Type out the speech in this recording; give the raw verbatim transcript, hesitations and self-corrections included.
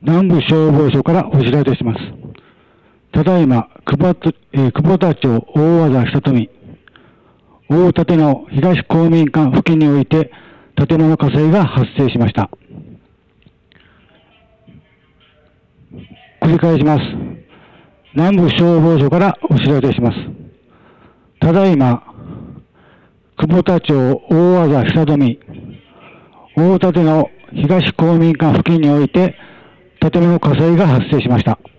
南部消防署からお知らせします。ただいま、久保田、えー、久保田町大和田久富、大館の東公民館付近において、建物火災が発生しました。繰り返します。南部消防署からお知らせします。ただいま、久保田町大和田久富、大館の東公民館付近において、建物火災が発生しました。